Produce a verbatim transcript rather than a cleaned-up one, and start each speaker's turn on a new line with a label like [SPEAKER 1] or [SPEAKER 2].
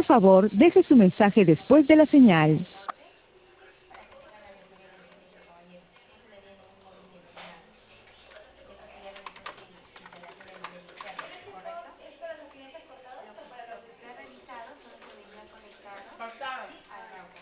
[SPEAKER 1] Por favor, deje su mensaje después de la señal.